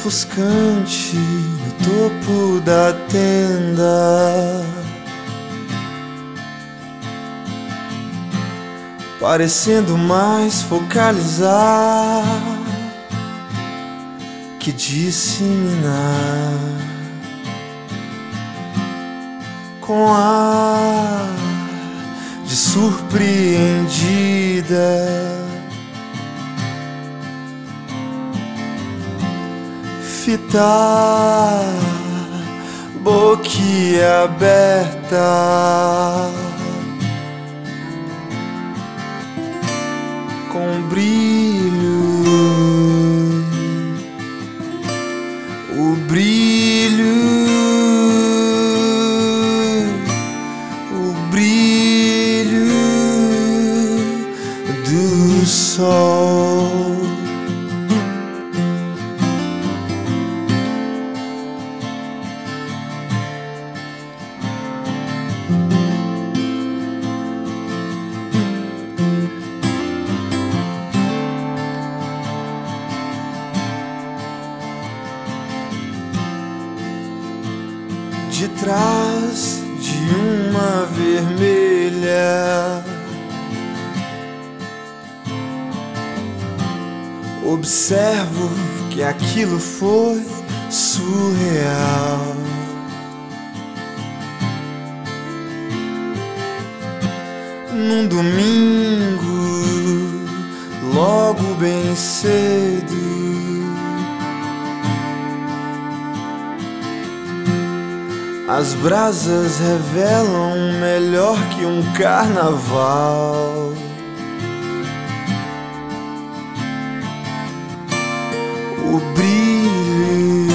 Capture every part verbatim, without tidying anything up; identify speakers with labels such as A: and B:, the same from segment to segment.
A: ofuscante no topo da tenda, parecendo mais focalizar que disseminar, com ar de surpreendida, fitar boquiaberta, com brilho, o brilho, o brilho do sol. De trás de uma vermelha, observo que aquilo foi surreal. Num domingo, logo bem cedo, as brasas revelam melhor que um carnaval. O brilho,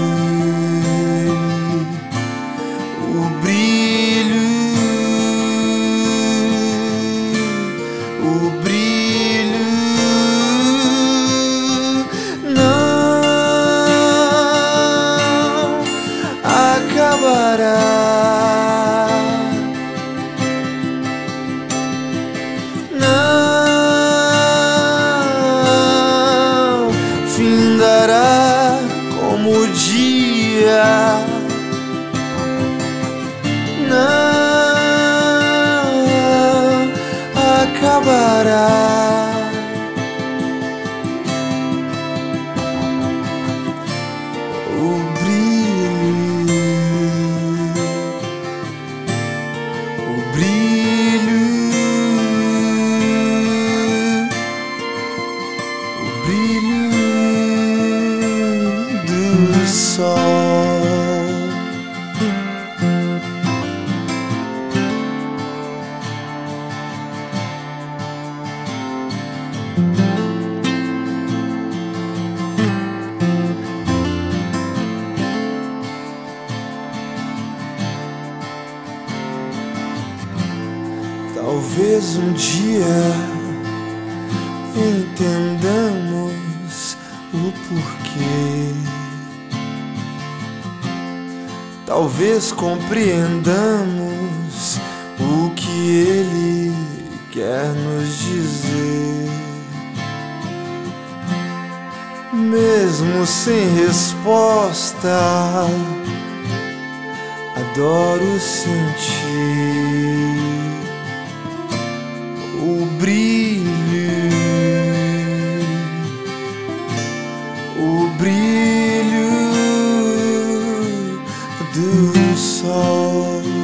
A: o brilho, o brilho não acabará. Não findará como o dia. Não acabará. Talvez um dia entendamos o porquê. Talvez compreendamos o que ele quer nos dizer. Mesmo sem resposta, adoro sentir o brilho, o brilho do sol.